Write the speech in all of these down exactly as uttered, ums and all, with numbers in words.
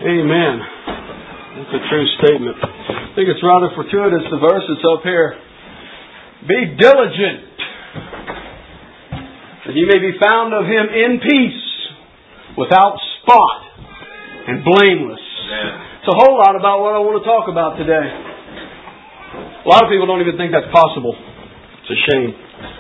Amen. That's a true statement. I think it's rather fortuitous, the verse that's up here. Be diligent, that ye may be found of Him in peace, without spot, and blameless. It's a whole lot about what I want to talk about today. A lot of people don't even think that's possible. It's a shame.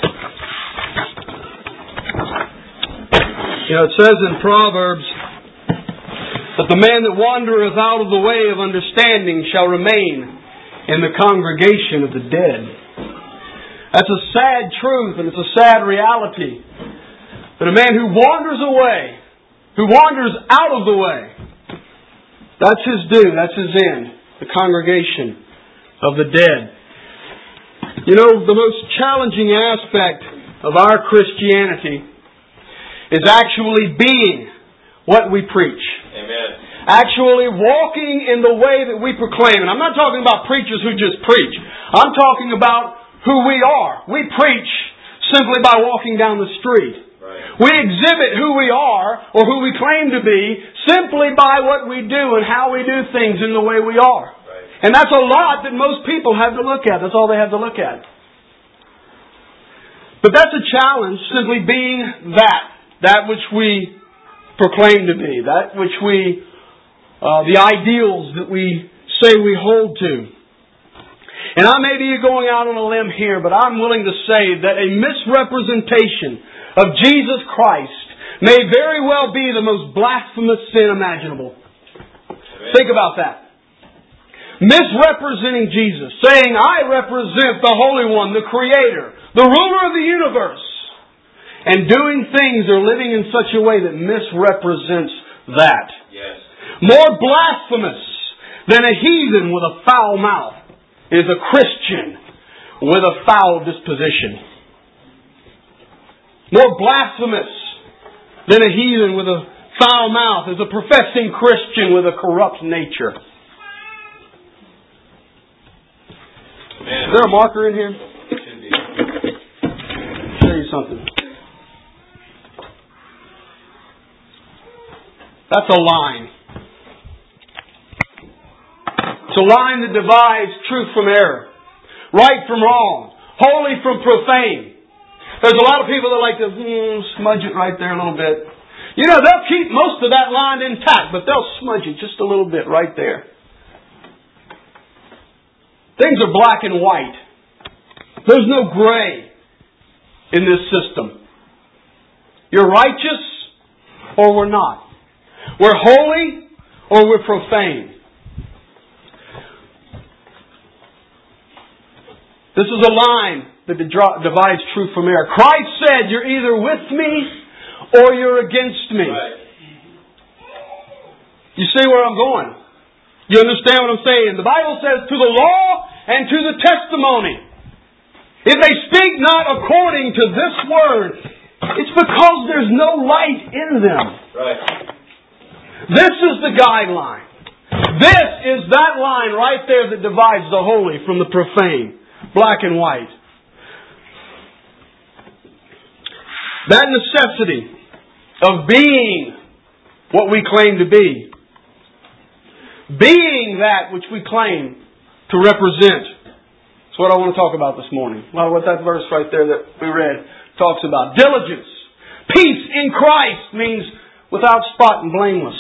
You know, it says in Proverbs that the man that wandereth out of the way of understanding shall remain in the congregation of the dead. That's a sad truth, and it's a sad reality. That a man who wanders away, who wanders out of the way, that's his due, that's his end, the congregation of the dead. You know, the most challenging aspect of our Christianity is actually being what we preach. Amen. Actually walking in the way that we proclaim. And I'm not talking about preachers who just preach. I'm talking about who we are. We preach simply by walking down the street. Right. We exhibit who we are, or who we claim to be, simply by what we do and how we do things in the way we are. Right. And that's a lot that most people have to look at. That's all they have to look at. But that's a challenge, simply being that. That which we proclaim to be. That which we, uh, the ideals that we say we hold to. And I may be going out on a limb here, but I'm willing to say that a misrepresentation of Jesus Christ may very well be the most blasphemous sin imaginable. Amen. Think about that. Misrepresenting Jesus, saying, I represent the Holy One, the Creator, the ruler of the universe, and doing things or living in such a way that misrepresents that. Yes. More blasphemous than a heathen with a foul mouth is a Christian with a foul disposition. More blasphemous than a heathen with a foul mouth is a professing Christian with a corrupt nature. Amen. Is there a marker in here? Should be. I'll show you something. That's a line. It's a line that divides truth from error, right from wrong, holy from profane. There's a lot of people that like to hmm, smudge it right there a little bit. You know, they'll keep most of that line intact, but they'll smudge it just a little bit right there. Things are black and white. There's no gray in this system. You're righteous or we're not. We're holy or we're profane. This is a line that divides truth from error. Christ said, you're either with me or you're against me. Right. You see where I'm going? You understand what I'm saying? The Bible says, to the law and to the testimony. If they speak not according to this word, it's because there's no light in them. Right. This is the guideline. This is that line right there that divides the holy from the profane. Black and white. That necessity of being what we claim to be. Being that which we claim to represent. That's what I want to talk about this morning. Well, what that verse right there that we read talks about. Diligence. Peace in Christ means without spot and blameless.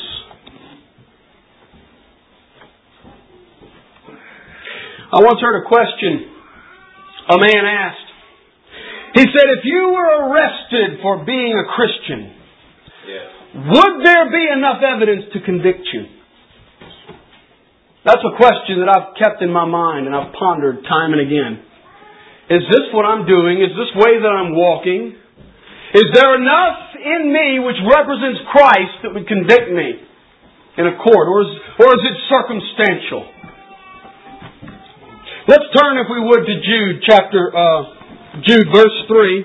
I once heard a question a man asked. He said, if you were arrested for being a Christian, Yes. would there be enough evidence to convict you? That's a question that I've kept in my mind and I've pondered time and again. Is this what I'm doing? Is this way that I'm walking? Is there enough in me which represents Christ that would convict me in a court? Or is, or is it circumstantial? Let's turn, if we would, to Jude chapter, uh, Jude verse three.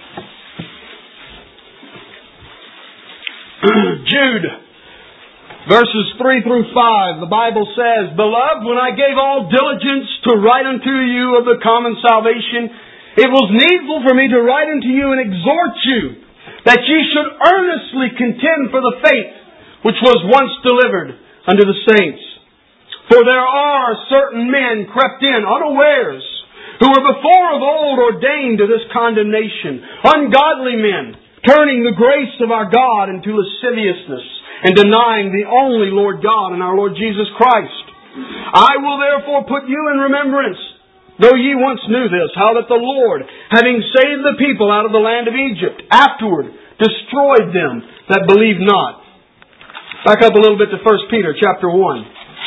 Jude, Verses three through five, the Bible says, Beloved, when I gave all diligence to write unto you of the common salvation, it was needful for me to write unto you and exhort you, that ye should earnestly contend for the faith which was once delivered unto the saints. For there are certain men crept in unawares, who were before of old ordained to this condemnation, ungodly men, turning the grace of our God into lasciviousness, and denying the only Lord God and our Lord Jesus Christ. I will therefore put you in remembrance, though ye once knew this, how that the Lord, having saved the people out of the land of Egypt, afterward destroyed them that believed not. Back up a little bit to First Peter chapter one.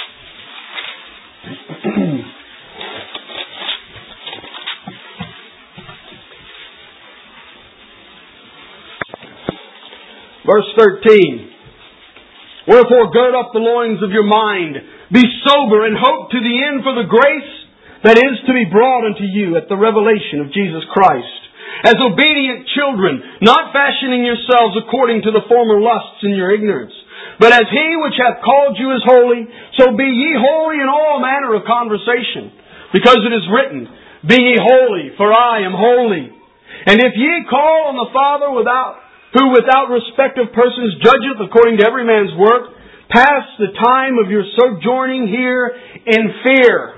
Verse thirteen. Wherefore gird up the loins of your mind, be sober, and hope to the end for the grace that is to be brought unto you at the revelation of Jesus Christ. As obedient children, not fashioning yourselves according to the former lusts in your ignorance, but as He which hath called you is holy, so be ye holy in all manner of conversation. Because it is written, Be ye holy, for I am holy. And if ye call on the Father without who without respect of persons judgeth according to every man's work, pass the time of your sojourning here in fear.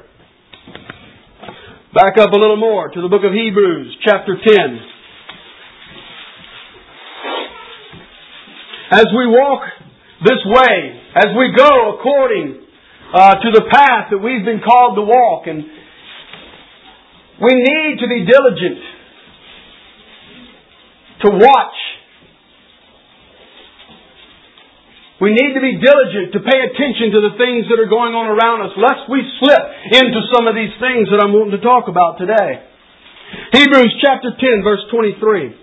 Back up a little more to the book of Hebrews, chapter ten. As we walk this way, as we go according uh, to the path that we've been called to walk, and we need to be diligent to watch. We need to be diligent to pay attention to the things that are going on around us, lest we slip into some of these things that I'm wanting to talk about today. Hebrews chapter ten, verse twenty-three.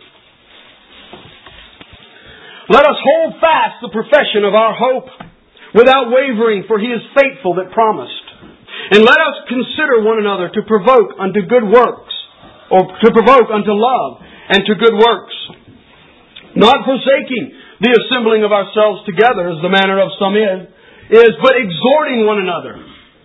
Let us hold fast the profession of our hope without wavering, for He is faithful that promised. And let us consider one another to provoke unto good works, or to provoke unto love and to good works, not forsaking the assembling of ourselves together, as the manner of some is, is but exhorting one another.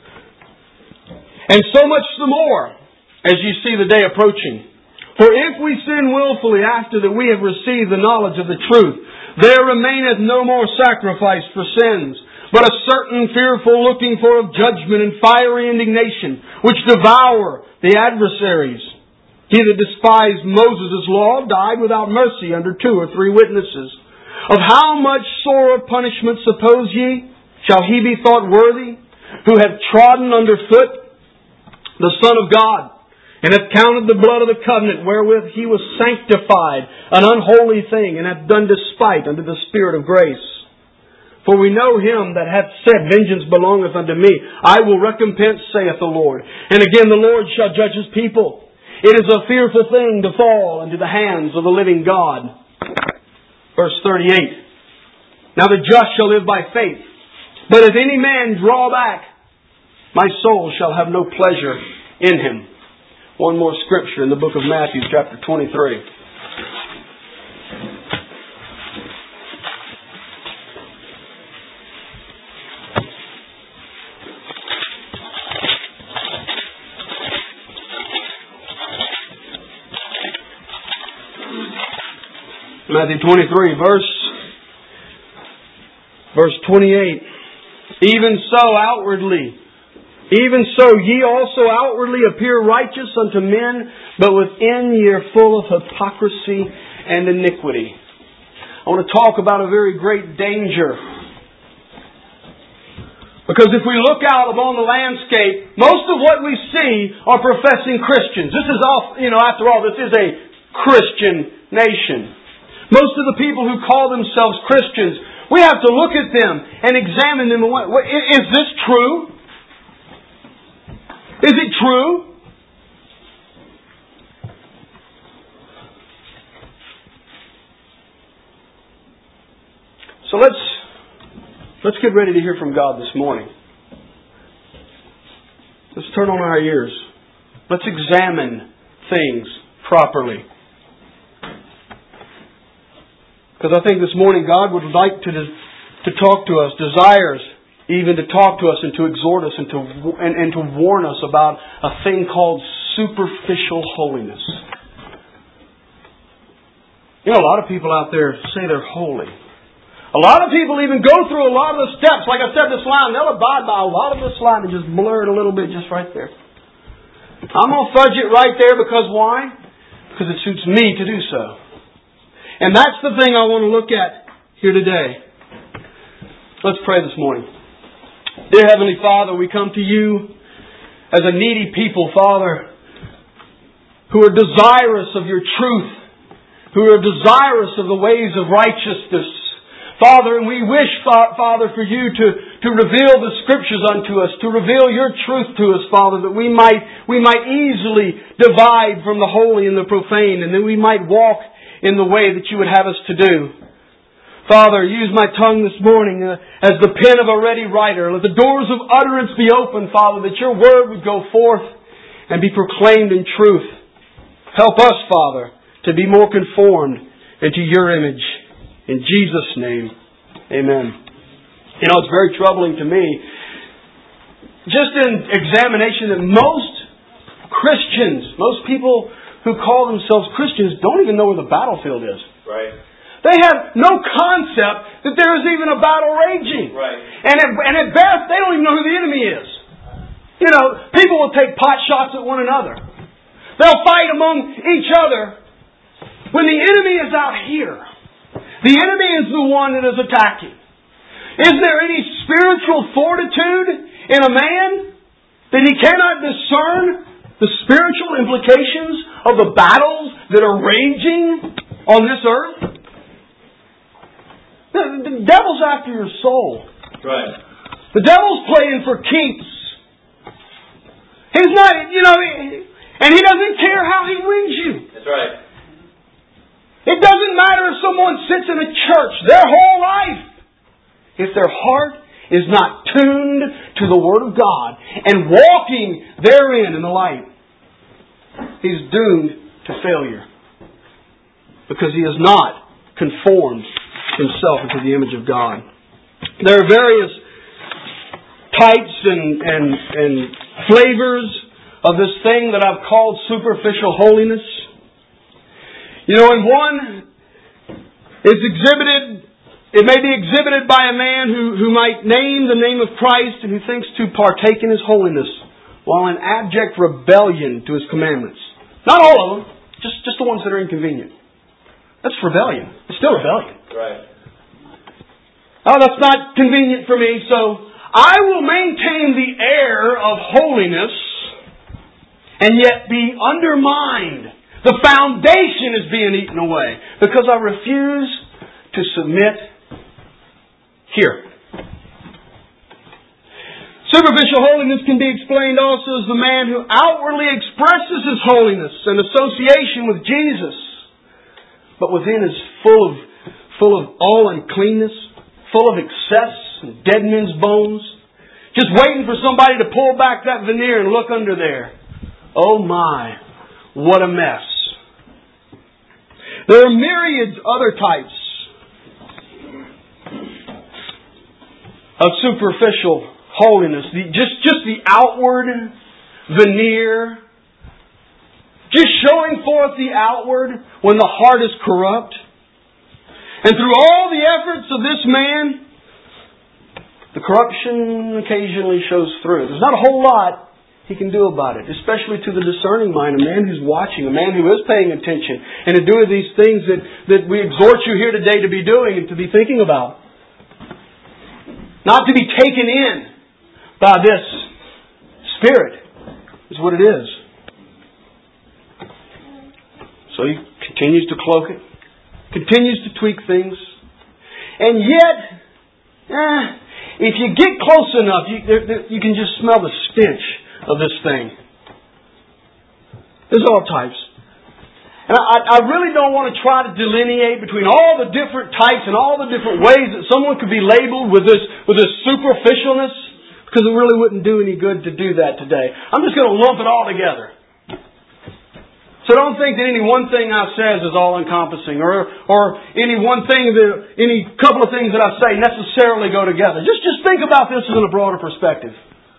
And so much the more, as you see the day approaching. For if we sin willfully after that we have received the knowledge of the truth, there remaineth no more sacrifice for sins, but a certain fearful looking for of judgment and fiery indignation, which devour the adversaries. He that despised Moses' law died without mercy under two or three witnesses. Of how much sorer punishment, suppose ye, shall he be thought worthy, who hath trodden under foot the Son of God, and hath counted the blood of the covenant wherewith he was sanctified an unholy thing, and hath done despite unto the Spirit of grace? For we know him that hath said, Vengeance belongeth unto me, I will recompense, saith the Lord. And again the Lord shall judge His people. It is a fearful thing to fall into the hands of the living God. Verse thirty-eight. Now the just shall live by faith. But if any man draw back, my soul shall have no pleasure in him. One more scripture in the book of Matthew, chapter twenty-three. Matthew twenty-three, verse, verse twenty-eight. Even so outwardly, even so ye also outwardly appear righteous unto men, but within ye are full of hypocrisy and iniquity. I want to talk about a very great danger. Because if we look out upon the landscape, most of what we see are professing Christians. This is all, you know, after all, this is a Christian nation. Most of the people who call themselves Christians, we have to look at them and examine them. Is this true? Is it true? So let's let's get ready to hear from God this morning. Let's turn on our ears. Let's examine things properly. Because I think this morning God would like to, to to talk to us, desires even to talk to us and to exhort us and to, and, and to warn us about a thing called superficial holiness. You know, a lot of people out there say they're holy. A lot of people even go through a lot of the steps. Like I said, this line, they'll abide by a lot of this line and just blur it a little bit just right there. I'm going to fudge it right there because why? Because it suits me to do so. And that's the thing I want to look at here today. Let's pray this morning. Dear Heavenly Father, we come to You as a needy people, Father, who are desirous of Your truth, who are desirous of the ways of righteousness. Father, and we wish, Father, for You to, to reveal the Scriptures unto us, to reveal Your truth to us, Father, that we might, we might easily divide from the holy and the profane, and that we might walk in the way that You would have us to do. Father, use my tongue this morning uh, as the pen of a ready writer. Let the doors of utterance be opened, Father, that Your Word would go forth and be proclaimed in truth. Help us, Father, to be more conformed into Your image. In Jesus' name, amen. You know, it's very troubling to me, just in examination, that most Christians, most people who call themselves Christians, don't even know where the battlefield is. Right. They have no concept that there is even a battle raging. Right. And at, and at best, they don't even know who the enemy is. You know, people will take pot shots at one another. They'll fight among each other when the enemy is out here. The enemy is the one that is attacking. Is there any spiritual fortitude in a man that he cannot discern the spiritual implications of the battles that are raging on this earth? The, the devil's after your soul. Right. The devil's playing for keeps. He's not, you know, and he doesn't care how he wins you. That's right. It doesn't matter if someone sits in a church their whole life. If their heart is not tuned to the Word of God and walking therein in the light, he's doomed to failure. Because he has not conformed himself into the image of God. There are various types and, and, and flavors of this thing that I've called superficial holiness. You know, and one is exhibited, it may be exhibited by a man who, who might name the name of Christ and who thinks to partake in His holiness while in abject rebellion to His commandments. Not all of them, just, just the ones that are inconvenient. That's rebellion. It's still rebellion. Right. Oh, that's not convenient for me, so I will maintain the air of holiness and yet be undermined. The foundation is being eaten away because I refuse to submit here. Superficial holiness can be explained also as the man who outwardly expresses his holiness and association with Jesus, but within is full of full of all uncleanness, full of excess and dead men's bones, just waiting for somebody to pull back that veneer and look under there. Oh my, what a mess. There are myriads other types of superficial holiness. The, just, just the outward veneer, just showing forth the outward when the heart is corrupt. And through all the efforts of this man, the corruption occasionally shows through. There's not a whole lot he can do about it, especially to the discerning mind, a man who's watching, a man who is paying attention, and to do these things that, that we exhort you here today to be doing and to be thinking about. Not to be taken in by this spirit is what it is. So he continues to cloak it, continues to tweak things, and yet, eh, if you get close enough, you, there, there, you can just smell the stench of this thing. There's all types. And I, I really don't want to try to delineate between all the different types and all the different ways that someone could be labeled with this, with this superficialness, because it really wouldn't do any good to do that today. I'm just going to lump it all together. So don't think that any one thing I says is all encompassing, or or any one thing that any couple of things that I say necessarily go together. Just just think about this in a broader perspective.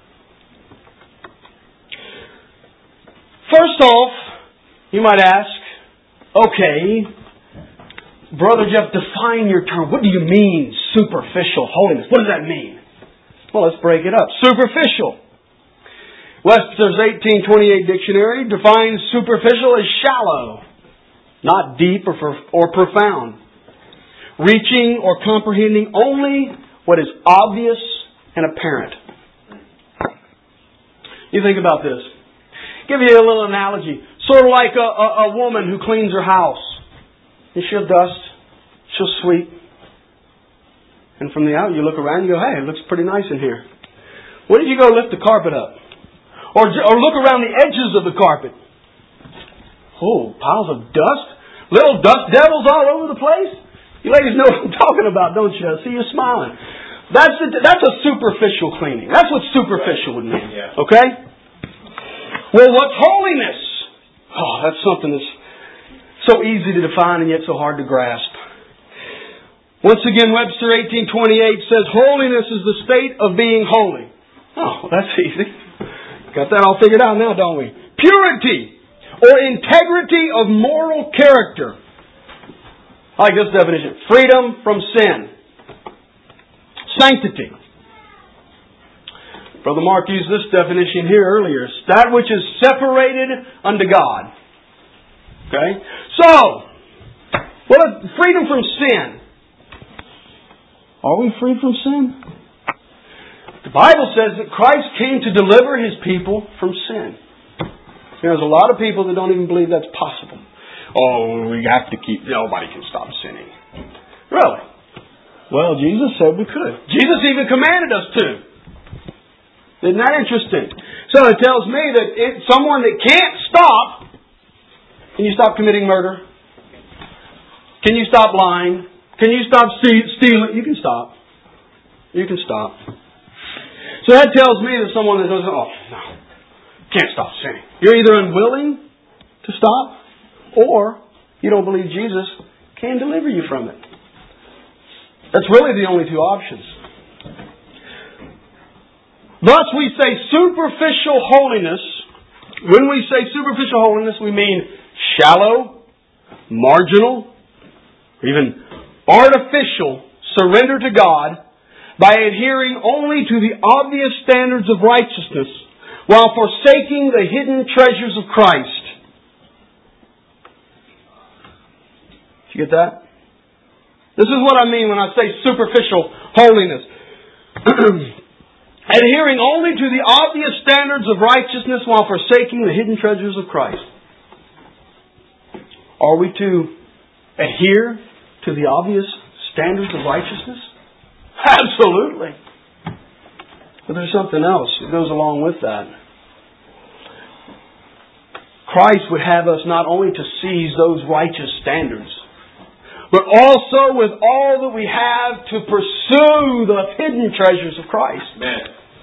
First off, you might ask, okay, Brother Jeff, define your term. What do you mean, superficial holiness? What does that mean? Well, let's break it up. Superficial. Webster's eighteen twenty-eight dictionary defines superficial as shallow, not deep or, or profound, reaching or comprehending only what is obvious and apparent. You think about this. Give you a little analogy. Sort of like a, a, a woman who cleans her house. And she'll dust, she'll sweep. And from the out, you look around and you go, hey, it looks pretty nice in here. When did you go lift the carpet up? Or, or look around the edges of the carpet. Oh, piles of dust. Little dust devils all over the place. You ladies know what I'm talking about, don't you? I see you smiling. That's a, that's a superficial cleaning. That's what superficial would mean. Okay? Well, what's holiness? Oh, that's something that's so easy to define and yet so hard to grasp. Once again, Webster eighteen twenty-eight says, holiness is the state of being holy. Oh, well, that's easy. Got that all figured out now, don't we? Purity or integrity of moral character. I like this definition. Freedom from sin. Sanctity. Brother Mark used this definition here earlier. It's that which is separated unto God. Okay? So, well, freedom from sin. Are we freed from sin? The Bible says that Christ came to deliver His people from sin. There's a lot of people that don't even believe that's possible. Oh, we have to keep, nobody can stop sinning. Really? Well, Jesus said we could. Jesus even commanded us to. Isn't that interesting? So it tells me that it, someone that can't stop, can you stop committing murder? Can you stop lying? Can you stop stealing? You can stop. You can stop. So that tells me that someone that goes, oh, no, can't stop sinning. You're either unwilling to stop, or you don't believe Jesus can deliver you from it. That's really the only two options. Thus we say superficial holiness. When we say superficial holiness, we mean shallow, marginal, or even artificial surrender to God by adhering only to the obvious standards of righteousness while forsaking the hidden treasures of Christ. Did you get that? This is what I mean when I say superficial holiness. Adhering only to the obvious standards of righteousness while forsaking the hidden treasures of Christ. Are we to adhere to the obvious standards of righteousness? Absolutely. But there's something else that goes along with that. Christ would have us not only to seize those righteous standards, but also with all that we have to pursue the hidden treasures of Christ. Amen.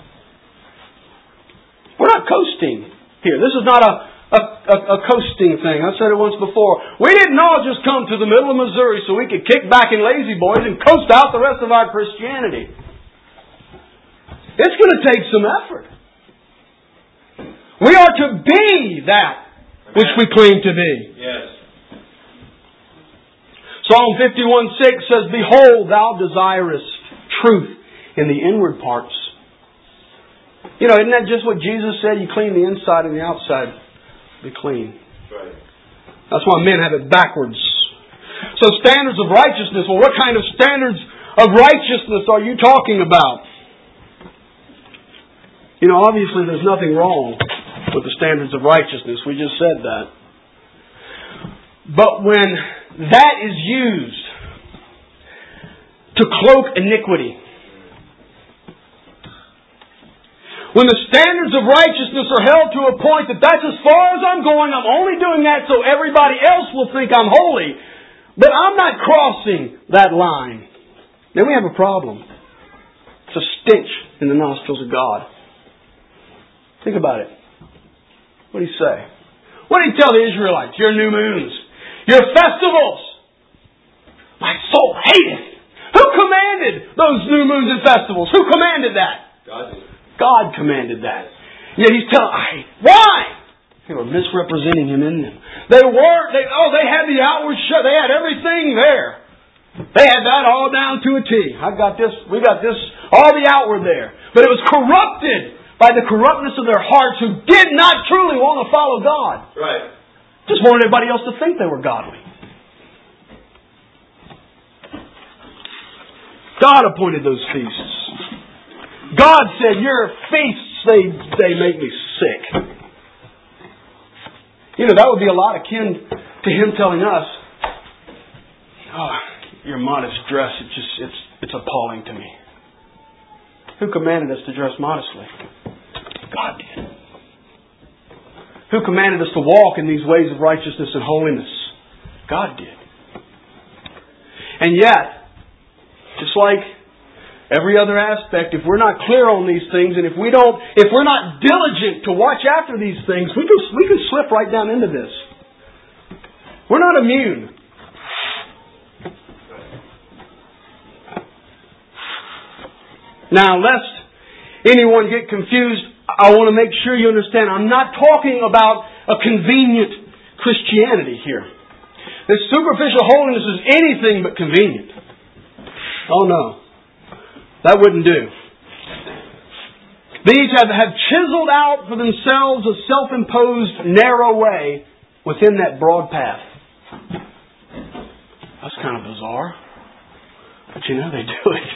We're not coasting here. This is not a, a, a, a coasting thing. I said it once before. We didn't all just come to the middle of Missouri so we could kick back in lazy boys and coast out the rest of our Christianity. It's going to take some effort. We are to be that which we claim to be. Yes. Psalm fifty-one six says, behold, thou desirest truth in the inward parts. You know, isn't that just what Jesus said? You clean the inside and the outside. Be clean. Right. That's why men have it backwards. So standards of righteousness. Well, what kind of standards of righteousness are you talking about? You know, obviously there's nothing wrong with the standards of righteousness. We just said that. But when that is used to cloak iniquity, when the standards of righteousness are held to a point that that's as far as I'm going, I'm only doing that so everybody else will think I'm holy, but I'm not crossing that line, then we have a problem. It's a stench in the nostrils of God. Think about it. What do you say? What did He tell the Israelites? Your new moons, your festivals, my soul hateth. Who commanded those new moons and festivals? Who commanded that? God did. God commanded that. Yet He's telling, I, why? They were misrepresenting Him in them. They weren't, they, oh, they had the outward show. They had everything there. They had that all down to a T. I got this, we got this, all the outward there. But it was corrupted by the corruptness of their hearts, who did not truly want to follow God. Right. Just wanted everybody else to think they were godly. God appointed those feasts. God said, your feasts, they, they make me sick. You know, that would be a lot akin to Him telling us, oh, your modest dress, it just, it's, it's appalling to me. Who commanded us to dress modestly? God did. Who commanded us to walk in these ways of righteousness and holiness? God did. And yet, just like every other aspect, if we're not clear on these things, and if we don't, if we're not diligent to watch after these things, we can we can slip right down into this. We're not immune. Now, lest anyone get confused, I want to make sure you understand, I'm not talking about a convenient Christianity here. This superficial holiness is anything but convenient. Oh no. That wouldn't do. These have, have chiseled out for themselves a self-imposed narrow way within that broad path. That's kind of bizarre. But you know they do it.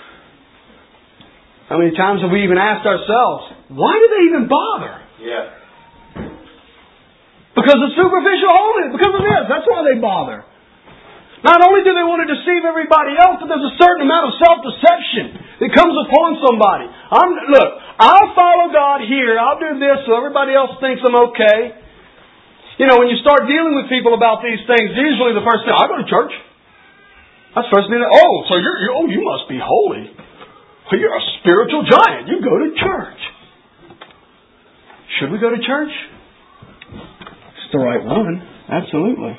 How many times have we even asked ourselves, why do they even bother? Yeah. Because of superficial holiness. Because of this. That's why they bother. Not only do they want to deceive everybody else, but there's a certain amount of self-deception that comes upon somebody. I'm, look, I'll follow God here. I'll do this so everybody else thinks I'm okay. You know, when you start dealing with people about these things, usually the first thing, I go to church. That's the first thing. Oh, so you're, you're oh, you must be holy. Well, you're a spiritual giant. You go to church. Should we go to church? It's the right one. Absolutely.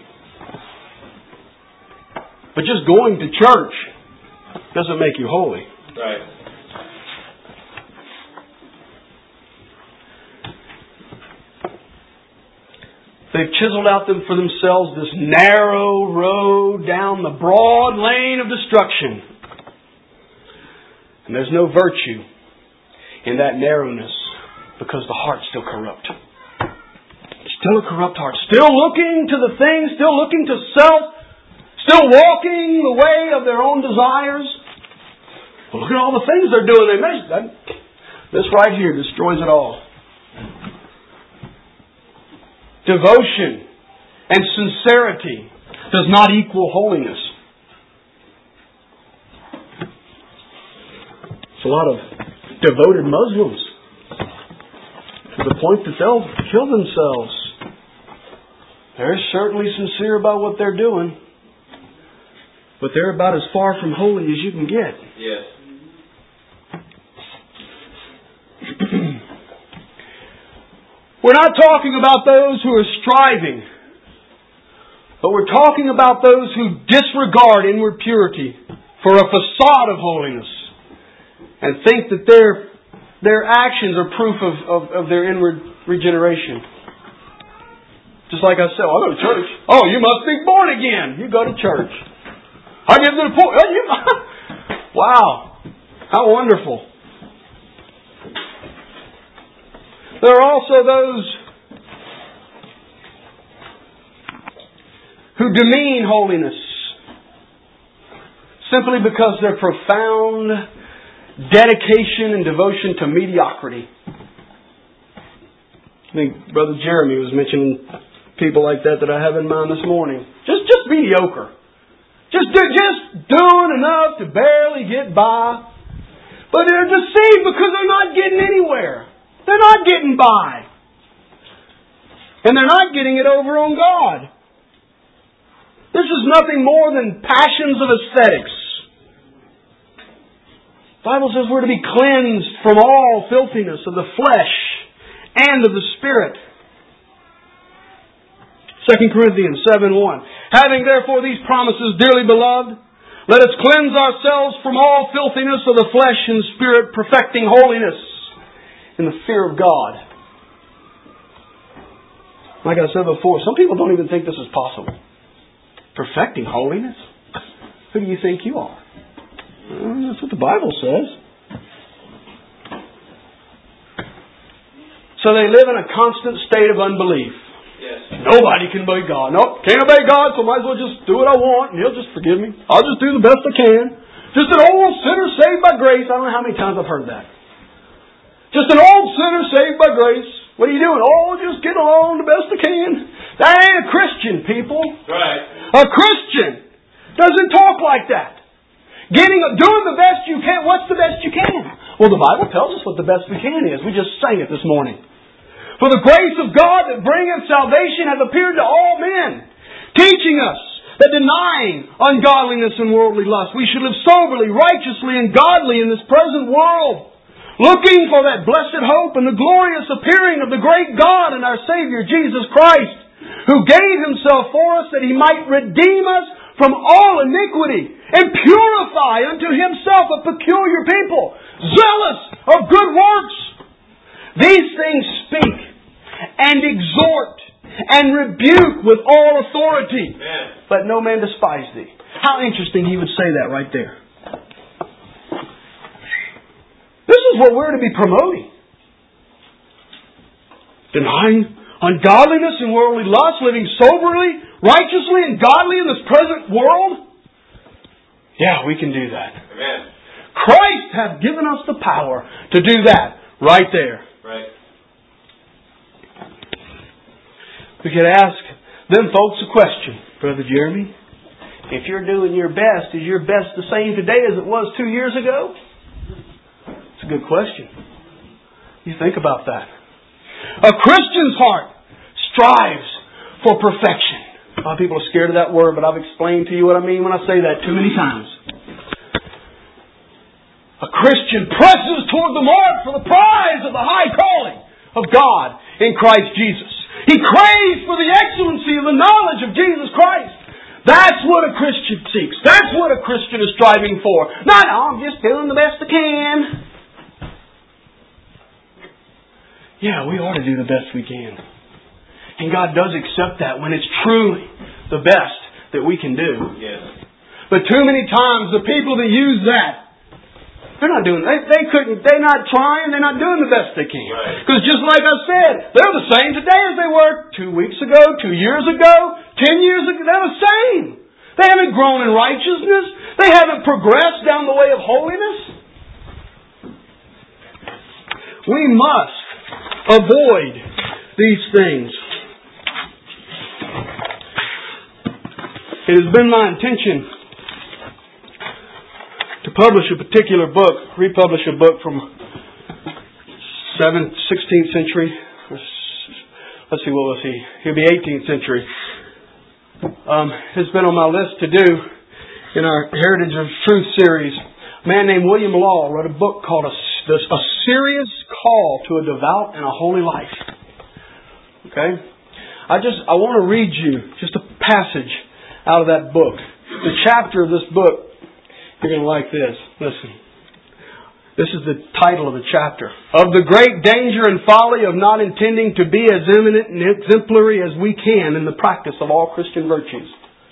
But just going to church doesn't make you holy. Right. They've chiseled out them for themselves this narrow road down the broad lane of destruction. And there's no virtue in that narrowness because the heart's still corrupt. Still a corrupt heart. Still looking to the things, still looking to self, still walking the way of their own desires. Well, look at all the things they're doing. They miss that. This right here destroys it all. Devotion and sincerity does not equal holiness. It's a lot of devoted Muslims to the point that they'll kill themselves. They're certainly sincere about what they're doing, but they're about as far from holy as you can get. Yes. We're not talking about those who are striving, but we're talking about those who disregard inward purity for a facade of holiness and think that their their actions are proof of, of, of their inward regeneration. Just like I said, oh, I go to church. Oh, you must be born again. You go to church. I give to the poor. Oh, you... Wow. How wonderful. There are also those who demean holiness simply because their profound dedication and devotion to mediocrity. I think Brother Jeremy was mentioning people like that that I have in mind this morning. Just, just mediocre. Just, do, just doing enough to barely get by. But they're deceived because they're not getting anywhere. They're not getting by. And they're not getting it over on God. This is nothing more than passions of aesthetics. The Bible says we're to be cleansed from all filthiness of the flesh and of the spirit. Second Corinthians seven one. Having therefore these promises, dearly beloved, let us cleanse ourselves from all filthiness of the flesh and spirit, perfecting holiness in the fear of God. Like I said before, some people don't even think this is possible. Perfecting holiness? Who do you think you are? Well, that's what the Bible says. So they live in a constant state of unbelief. Yes. Nobody can obey God. Nope, can't obey God, so might as well just do what I want and He'll just forgive me. I'll just do the best I can. Just an old sinner saved by grace. I don't know how many times I've heard that. Just an old sinner saved by grace. What are you doing? Oh, just get along the best I can. That ain't a Christian, people. Right. A Christian doesn't talk like that. Getting, doing the best you can. What's the best you can? Well, the Bible tells us what the best we can is. We just sang it this morning. For the grace of God that bringeth salvation hath appeared to all men, teaching us that denying ungodliness and worldly lust, we should live soberly, righteously, and godly in this present world, looking for that blessed hope and the glorious appearing of the great God and our Savior, Jesus Christ, who gave Himself for us that He might redeem us from all iniquity and purify unto Himself a peculiar people, zealous of good works. These things speak and exhort and rebuke with all authority. Amen. Let no man despise thee. How interesting He would say that right there. This is what we're to be promoting. Denying ungodliness and worldly lust, living soberly, righteously, and godly in this present world. Yeah, we can do that. Amen. Christ hath given us the power to do that right there. Right. We could ask them folks a question, Brother Jeremy. If you're doing your best, is your best the same today as it was two years ago? It's a good question. You think about that. A Christian's heart strives for perfection. A lot of people are scared of that word, but I've explained to you what I mean when I say that too many times. A Christian presses toward the mark for the prize of the high calling of God in Christ Jesus. He craves for the excellency of the knowledge of Jesus Christ. That's what a Christian seeks. That's what a Christian is striving for. No, no, I'm just doing the best I can. Yeah, we ought to do the best we can. And God does accept that when it's truly the best that we can do. Yes. But too many times the people that use that, they're not doing, they, they couldn't, they're not trying, they're not doing the best they can. Because just like I said, they're the same today as they were two weeks ago, two years ago, ten years ago. They're the same. They haven't grown in righteousness. They haven't progressed down the way of holiness. We must avoid these things. It has been my intention to publish a particular book, republish a book from seventh, sixteenth century. Let's see, what was he? He'll be eighteenth century. Um, it's been on my list to do in our Heritage of Truth series. A man named William Law wrote a book called A, a Serious Call to a Devout and a Holy Life. Okay? I just, I want to read you just a passage out of that book. The chapter of this book, you're going to like this. Listen. This is the title of the chapter. Of the great danger and folly of not intending to be as eminent and exemplary as we can in the practice of all Christian virtues.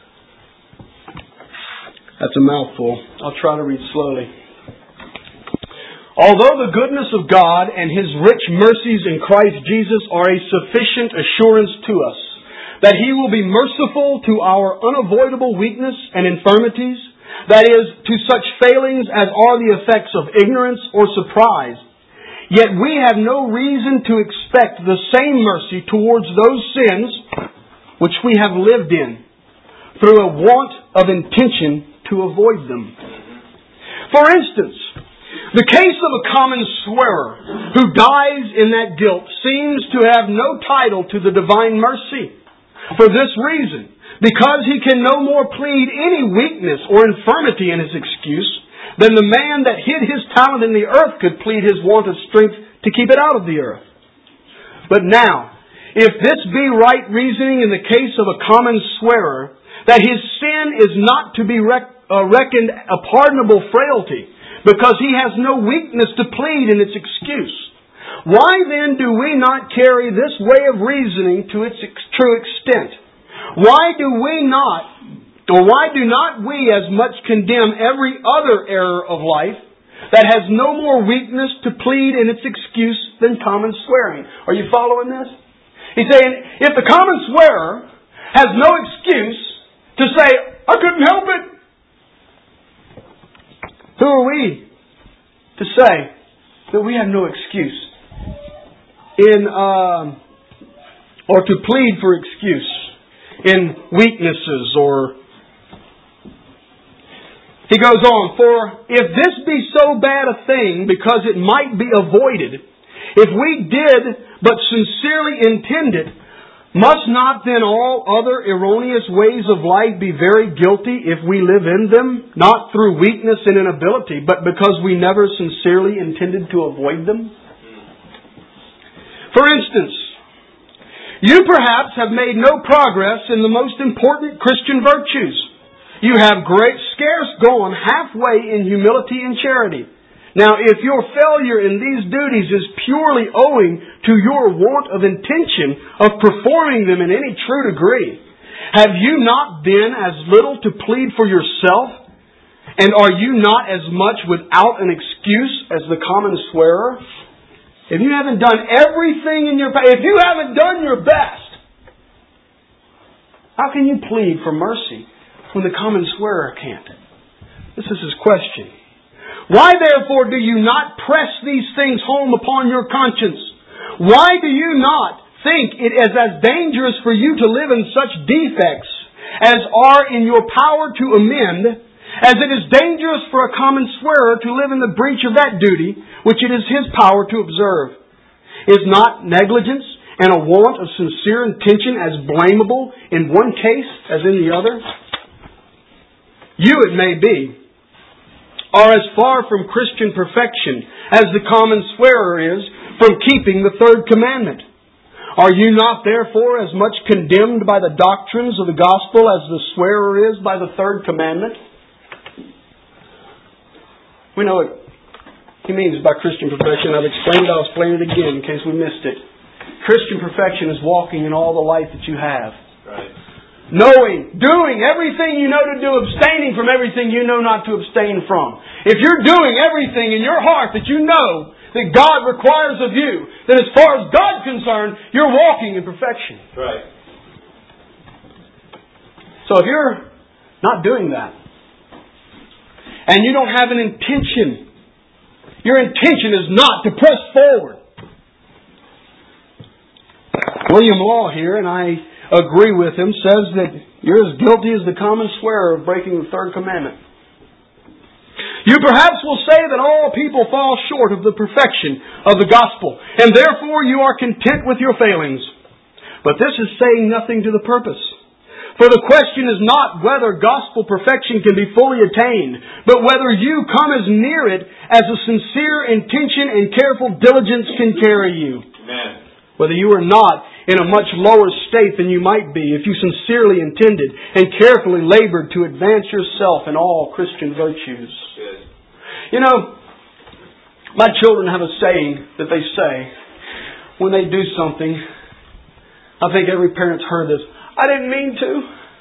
That's a mouthful. I'll try to read slowly. Although the goodness of God and His rich mercies in Christ Jesus are a sufficient assurance to us that He will be merciful to our unavoidable weakness and infirmities, that is, to such failings as are the effects of ignorance or surprise. Yet we have no reason to expect the same mercy towards those sins which we have lived in, through a want of intention to avoid them. For instance, the case of a common swearer who dies in that guilt seems to have no title to the divine mercy. For this reason, because he can no more plead any weakness or infirmity in his excuse than the man that hid his talent in the earth could plead his want of strength to keep it out of the earth. But now, if this be right reasoning in the case of a common swearer, that his sin is not to be rec- uh, reckoned a pardonable frailty, because he has no weakness to plead in its excuse, why then do we not carry this way of reasoning to its ex- true extent? Why do we not, or why do not we as much condemn every other error of life that has no more weakness to plead in its excuse than common swearing? Are you following this? He's saying, if the common swearer has no excuse to say, I couldn't help it, who are we to say that we have no excuse in, um, or to plead for excuse in weaknesses? Or he goes on, for if this be so bad a thing because it might be avoided, if we did but sincerely intend it, must not then all other erroneous ways of life be very guilty if we live in them, not through weakness and inability, but because we never sincerely intended to avoid them? For instance, you perhaps have made no progress in the most important Christian virtues. You have great scarce gone halfway in humility and charity. Now, if your failure in these duties is purely owing to your want of intention of performing them in any true degree, have you not then as little to plead for yourself? And are you not as much without an excuse as the common swearer? If you haven't done everything in your power, if you haven't done your best, how can you plead for mercy when the common swearer can't? This is his question. Why therefore do you not press these things home upon your conscience? Why do you not think it is as dangerous for you to live in such defects as are in your power to amend, as it is dangerous for a common swearer to live in the breach of that duty which it is his power to observe? Is not negligence and a want of sincere intention as blamable in one case as in the other? You, it may be, are as far from Christian perfection as the common swearer is from keeping the third commandment. Are you not therefore as much condemned by the doctrines of the gospel as the swearer is by the third commandment? We know what he means by Christian perfection. I've explained it, I'll explain it again in case we missed it. Christian perfection is walking in all the life that you have. Right. Knowing, doing everything you know to do, abstaining from everything you know not to abstain from. If you're doing everything in your heart that you know that God requires of you, then as far as God's concerned, you're walking in perfection. Right. So if you're not doing that, and you don't have an intention, your intention is not to press forward. William Law here, and I agree with him, says that you're as guilty as the common swearer of breaking the third commandment. You perhaps will say that all people fall short of the perfection of the gospel, and therefore you are content with your failings. But this is saying nothing to the purpose. For the question is not whether gospel perfection can be fully attained, but whether you come as near it as a sincere intention and careful diligence can carry you. Amen. Whether you are not in a much lower state than you might be if you sincerely intended and carefully labored to advance yourself in all Christian virtues. Good. You know, my children have a saying that they say when they do something. I think every parent's heard this. I didn't mean to.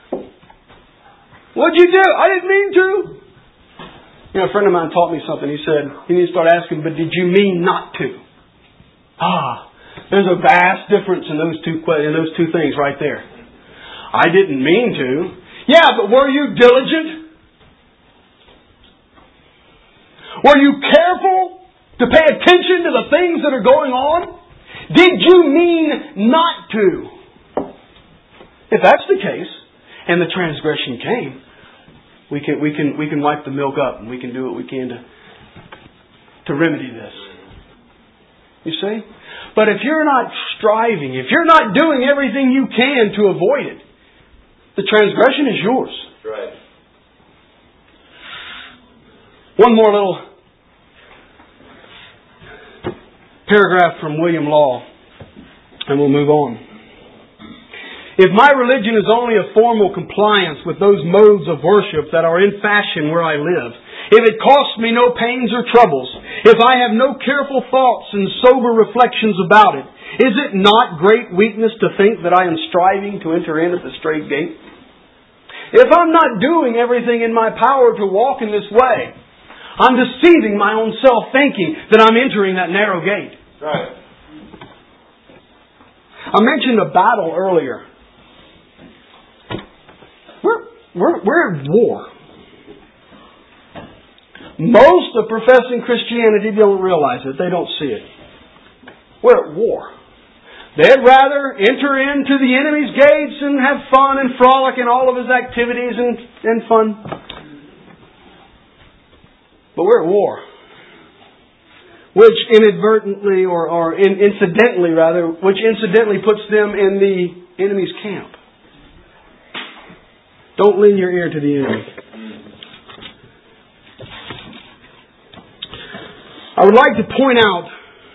What'd you do? I didn't mean to. You know, a friend of mine taught me something. He said, you need to start asking, but did you mean not to? Ah. There's a vast difference in those two in those two things right there. I didn't mean to. Yeah, but were you diligent? Were you careful to pay attention to the things that are going on? Did you mean not to? If that's the case, and the transgression came, we can we can we can wipe the milk up and we can do what we can to to remedy this. You see? But if you're not striving, if you're not doing everything you can to avoid it, the transgression is yours. Right. One more little paragraph from William Law, and we'll move on. If my religion is only a formal compliance with those modes of worship that are in fashion where I live, if it costs me no pains or troubles, if I have no careful thoughts and sober reflections about it, is it not great weakness to think that I am striving to enter in at the strait gate? If I'm not doing everything in my power to walk in this way, I'm deceiving my own self thinking that I'm entering that narrow gate. Right. I mentioned a battle earlier. We're, we're, we're at war. Most of professing Christianity don't realize it. They don't see it. We're at war. They'd rather enter into the enemy's gates and have fun and frolic in all of his activities and, and fun. But we're at war. Which inadvertently, or, or in, incidentally rather, which incidentally puts them in the enemy's camp. Don't lend your ear to the enemy. I would like to point out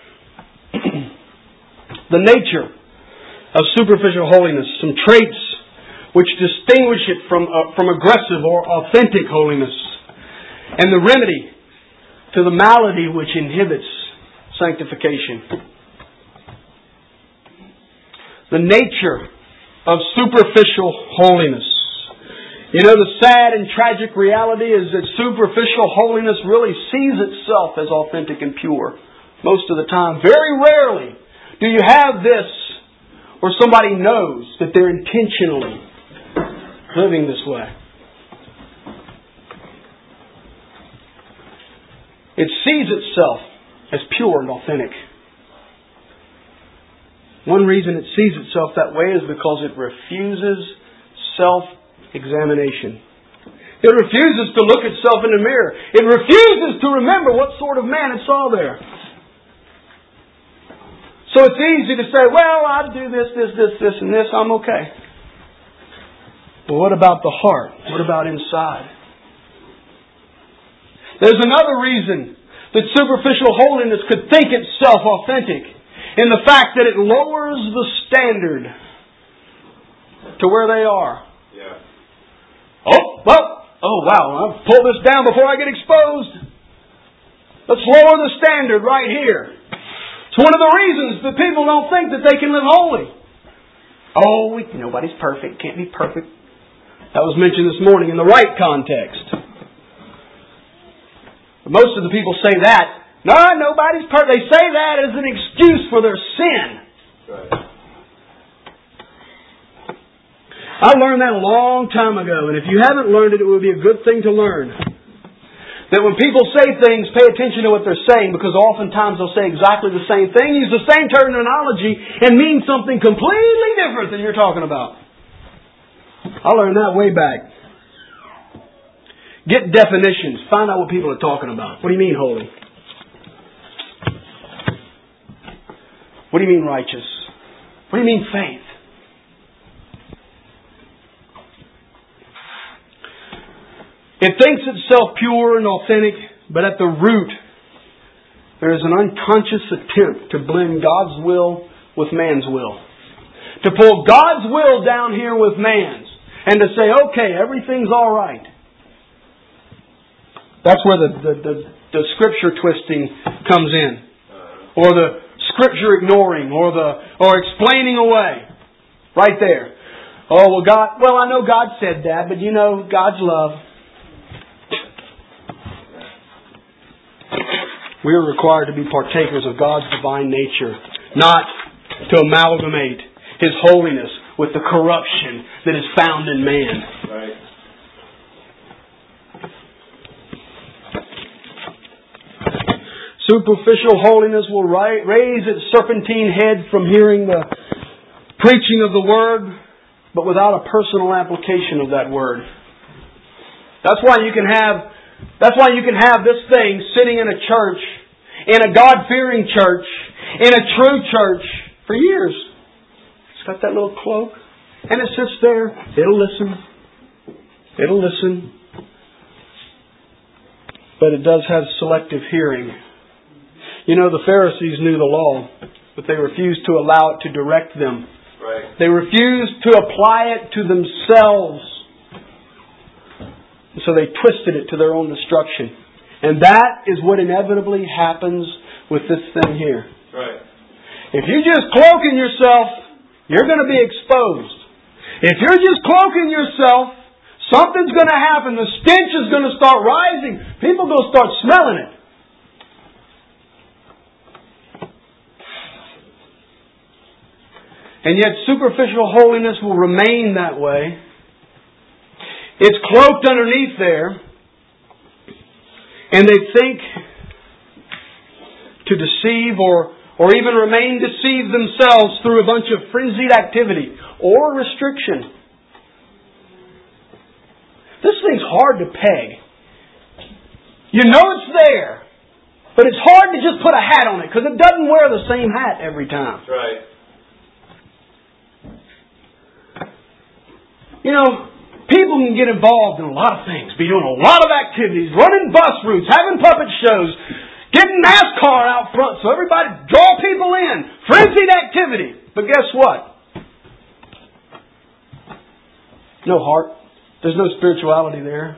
the nature of superficial holiness, some traits which distinguish it from, uh, from aggressive or authentic holiness, and the remedy to the malady which inhibits sanctification. The nature of superficial holiness. You know, the sad and tragic reality is that superficial holiness really sees itself as authentic and pure most of the time. Very rarely do you have this where somebody knows that they're intentionally living this way. It sees itself as pure and authentic. One reason it sees itself that way is because it refuses self-examination. It refuses to look itself in the mirror. It refuses to remember what sort of man it saw there. So it's easy to say, well, I do this, this, this, this, and this, I'm okay. But what about the heart? What about inside? There's another reason that superficial holiness could think itself authentic, in the fact that it lowers the standard to where they are. Yeah. Oh, well, oh wow, I'll pull this down before I get exposed. Let's lower the standard right here. It's one of the reasons that people don't think that they can live holy. Oh, we, nobody's perfect, can't be perfect. That was mentioned this morning in the right context. But most of the people say that. No, nobody's perfect. They say that as an excuse for their sin. Right. I learned that a long time ago, and if you haven't learned it, it would be a good thing to learn. That when people say things, pay attention to what they're saying, because oftentimes they'll say exactly the same thing, use the same terminology, and mean something completely different than you're talking about. I learned that way back. Get definitions. Find out what people are talking about. What do you mean holy? What do you mean righteous? What do you mean faith? It thinks itself pure and authentic, but at the root there is an unconscious attempt to blend God's will with man's will. To pull God's will down here with man's. And to say, okay, everything's all right. That's where the, the, the, the scripture twisting comes in. Or the scripture ignoring, or the or explaining away. Right there. Oh, well, God, well, I know God said that, but you know, God's love. We are required to be partakers of God's divine nature, not to amalgamate His holiness with the corruption that is found in man. Right. Superficial holiness will raise its serpentine head from hearing the preaching of the Word, but without a personal application of that Word. That's why you can have, that's why you can have this thing sitting in a church, in a God-fearing church, in a true church for years. It's got that little cloak, and it sits there. It'll listen. It'll listen. But it does have selective hearing. You know, the Pharisees knew the law, but they refused to allow it to direct them Right. They refused to apply it to themselves. And so they twisted it to their own destruction. And that is what inevitably happens with this thing here. Right. If you just cloaking yourself, you're going to be exposed. If you're just cloaking yourself, something's going to happen. The stench is going to start rising. People are going to start smelling it. And yet superficial holiness will remain that way. It's cloaked underneath there. And they think to deceive or, or even remain deceived themselves through a bunch of frenzied activity or restriction. This thing's hard to peg. You know it's there. But it's hard to just put a hat on it because it doesn't wear the same hat every time. That's right. You know, people can get involved in a lot of things, be doing a lot of activities, running bus routes, having puppet shows, getting NASCAR out front so everybody draw people in. Frenzied activity. But guess what? No heart. There's no spirituality there.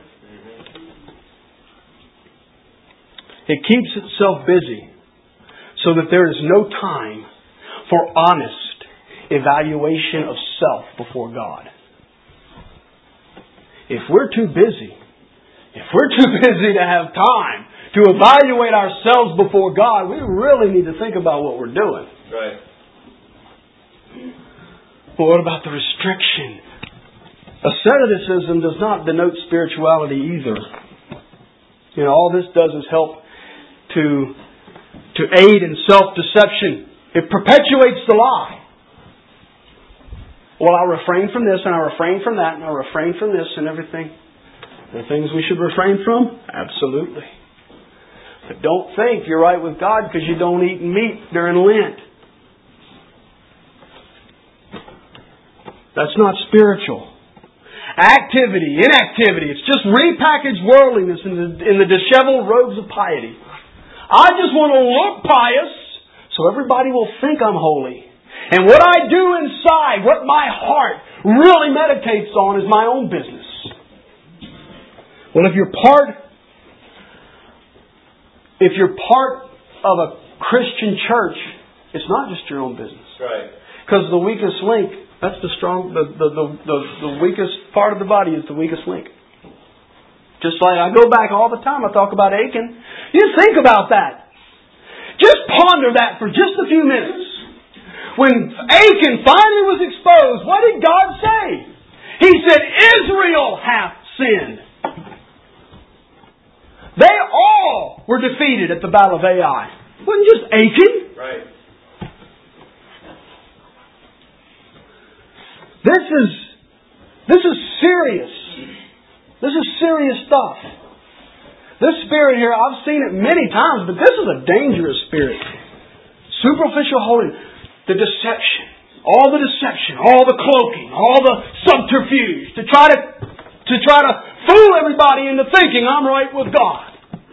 It keeps itself busy so that there is no time for honest evaluation of self before God. If we're too busy, if we're too busy to have time to evaluate ourselves before God, we really need to think about what we're doing. Right. But what about the restriction? Asceticism does not denote spirituality either. You know, all this does is help to, to aid in self-deception. It perpetuates the lie. Well, I'll refrain from this, and I'll refrain from that, and I'll refrain from this and everything. There are things we should refrain from? Absolutely. But don't think you're right with God because you don't eat meat during Lent. That's not spiritual. Activity, inactivity, it's just repackaged worldliness in the, in the disheveled robes of piety. I just want to look pious so everybody will think I'm holy. And what I do inside, what my heart really meditates on is my own business. Well, if you're part, if you're part of a Christian church, it's not just your own business. Right. Because the weakest link, that's the strong, the, the, the, the, the weakest part of the body is the weakest link. Just like I go back all the time, I talk about Achan. You think about that. Just ponder that for just a few minutes. When Achan finally was exposed, what did God say? He said, Israel hath sinned. They all were defeated at the battle of Ai. It wasn't just Achan. Right. This is, this is serious. This is serious stuff. This spirit here, I've seen it many times, but this is a dangerous spirit. Superficial holiness. The deception, all the deception, all the cloaking, all the subterfuge to try to to try to fool everybody into thinking I'm right with God.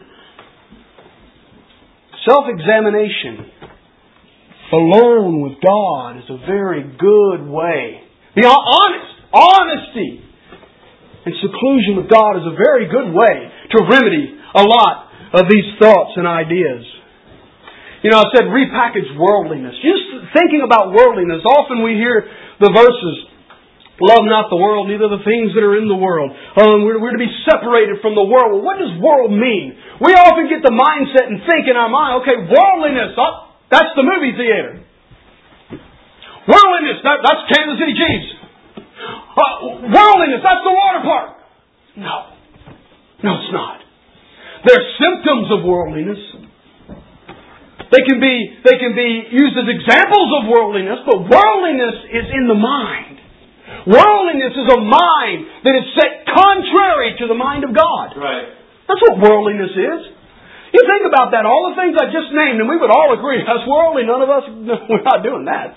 Self-examination alone with God is a very good way. Be honest, honesty and seclusion with God is a very good way to remedy a lot of these thoughts and ideas. You know, I said repackaged worldliness. Just thinking about worldliness, often we hear the verses, love not the world, neither the things that are in the world. Um, we're, we're to be separated from the world. Well, what does world mean? We often get the mindset and think in our mind, okay, worldliness, oh, that's the movie theater. Worldliness, that, that's Kansas City Chiefs. Uh, worldliness, that's the water park. No. No, it's not. They're symptoms of worldliness. They can be they can be used as examples of worldliness, but worldliness is in the mind. Worldliness is a mind that is set contrary to the mind of God. Right. That's what worldliness is. You think about that, all the things I just named, and we would all agree that's worldly. None of us, we're not doing that.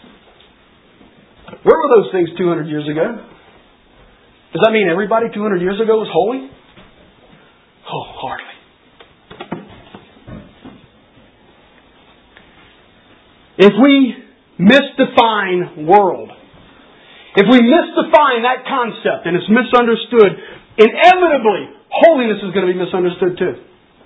Where were those things two hundred years ago? Does that mean everybody two hundred years ago was holy? Oh, hardly. If we misdefine world. If we misdefine that concept and it's misunderstood, inevitably, holiness is going to be misunderstood too.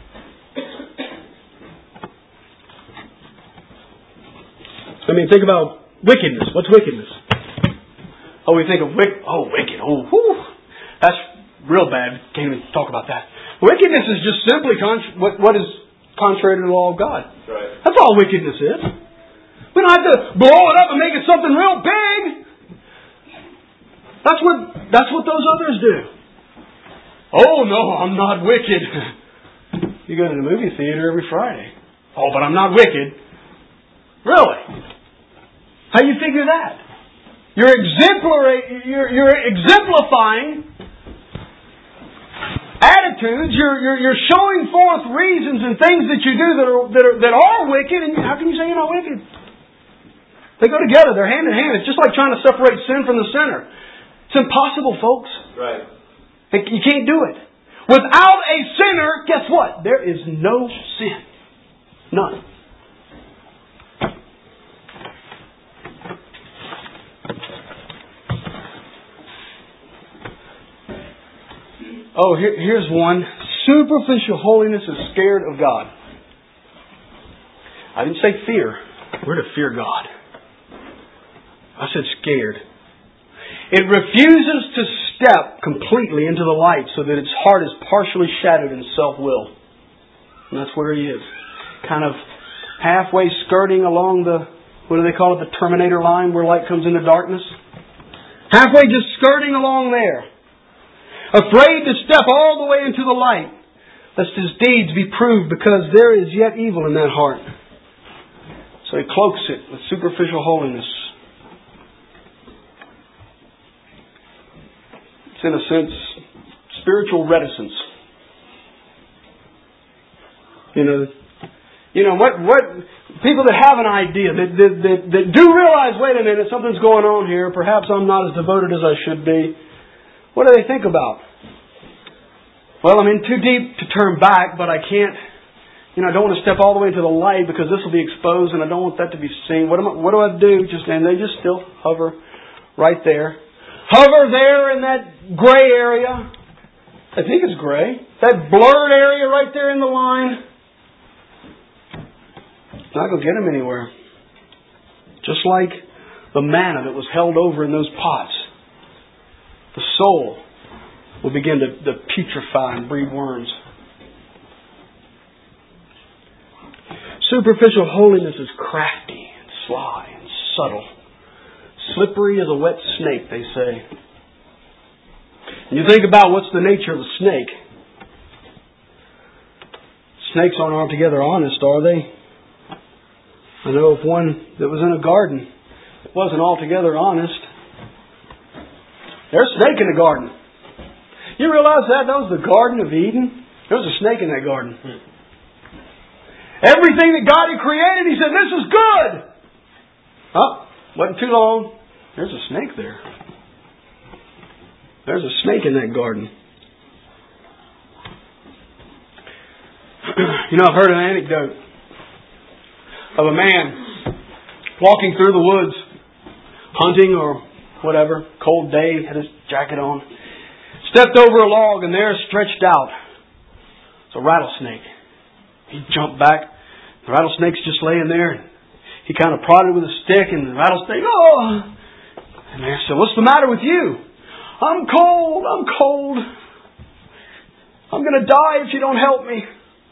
I mean, think about wickedness. What's wickedness? Oh, we think of wick. Oh, wicked. Oh, whew. That's real bad. Can't even talk about that. Wickedness is just simply con- what, what is contrary to the law of God. Right. That's all wickedness is. We don't have to blow it up and make it something real big. That's what that's what those others do. Oh no, I'm not wicked. You go to the movie theater every Friday. Oh, but I'm not wicked. Really? How do you figure that? You're exemplary. You're, you're exemplifying attitudes. You're, you're you're showing forth reasons and things that you do that are that are that are wicked. And how can you say you're not wicked? They go together. They're hand in hand. It's just like trying to separate sin from the sinner. It's impossible, folks. Right. You can't do it. Without a sinner, guess what? There is no sin. None. Oh, here, here's one. Superficial holiness is scared of God. I didn't say fear. We're to fear God. I said scared. It refuses to step completely into the light so that its heart is partially shattered in self-will. And that's where he is. Kind of halfway skirting along the, what do they call it, the Terminator line where light comes into darkness. Halfway just skirting along there. Afraid to step all the way into the light, lest his deeds be proved because there is yet evil in that heart. So he cloaks it with superficial holiness. It's in a sense spiritual reticence. You know, you know what? What people that have an idea that that, that that do realize, wait a minute, something's going on here. Perhaps I'm not as devoted as I should be. What do they think about? Well, I'm in too deep to turn back, but I can't. You know, I don't want to step all the way to the light because this will be exposed, and I don't want that to be seen. What am I, what do I do? Just and they just still hover right there. Hover there in that gray area. I think it's gray. That blurred area right there in the line. It's not going to get them anywhere. Just like the manna that was held over in those pots. The soul will begin to, to putrefy and breed worms. Superficial holiness is crafty and sly and subtle. Slippery as a wet snake, they say. And you think about what's the nature of a snake. Snakes aren't altogether honest, are they? I know of one that was in a garden that wasn't altogether honest. There's a snake in the garden. You realize that? That was the Garden of Eden. There was a snake in that garden. Everything that God had created, He said, this is good. Oh, wasn't too long. There's a snake there. There's a snake in that garden. You know, I've heard an anecdote of a man walking through the woods, hunting or whatever, cold day, had his jacket on, stepped over a log and there stretched out it's a rattlesnake. He jumped back. The rattlesnake's just laying there. He kind of prodded with a stick and the rattlesnake, oh! And the man said, what's the matter with you? I'm cold, I'm cold. I'm going to die if you don't help me.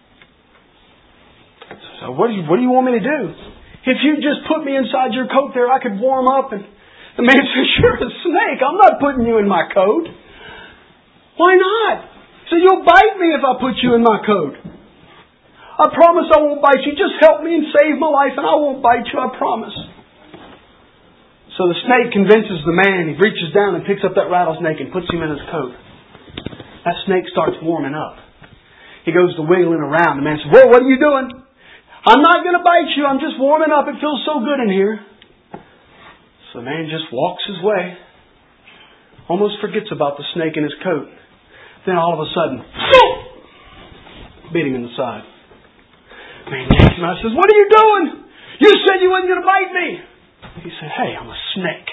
So what do you, what do you want me to do? If you just put me inside your coat there, I could warm up. And the man says, you're a snake. I'm not putting you in my coat. Why not? So you'll bite me if I put you in my coat. I promise I won't bite you. Just help me and save my life and I won't bite you, I promise. So the snake convinces the man. He reaches down and picks up that rattlesnake and puts him in his coat. That snake starts warming up. He goes to wiggling around. The man says, whoa, what are you doing? I'm not going to bite you. I'm just warming up. It feels so good in here. So the man just walks his way. Almost forgets about the snake in his coat. Then all of a sudden, beat him in the side. The man yanks him out and says, what are you doing? You said you weren't going to bite me. He said, hey, I'm a snake.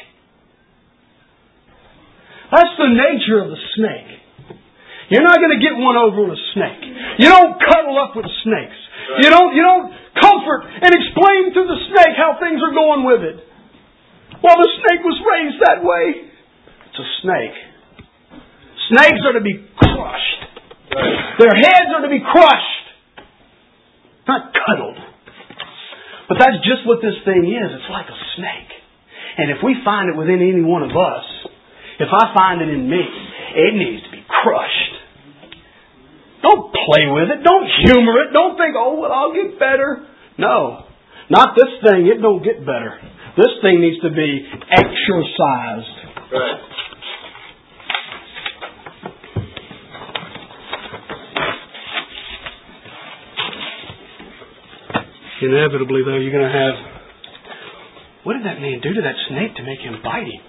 That's the nature of the snake. You're not going to get one over on a snake. You don't cuddle up with snakes. You don't, you don't comfort and explain to the snake how things are going with it. Well, the snake was raised that way. It's a snake. Snakes are to be crushed. Their heads are to be crushed. Not cuddled. But that's just what this thing is. It's like a snake. And if we find it within any one of us, if I find it in me, it needs to be crushed. Don't play with it. Don't humor it. Don't think, oh, well, I'll get better. No. Not this thing. It don't get better. This thing needs to be exercised. Right. Inevitably, though, you're going to have, what did that man do to that snake to make him bite him?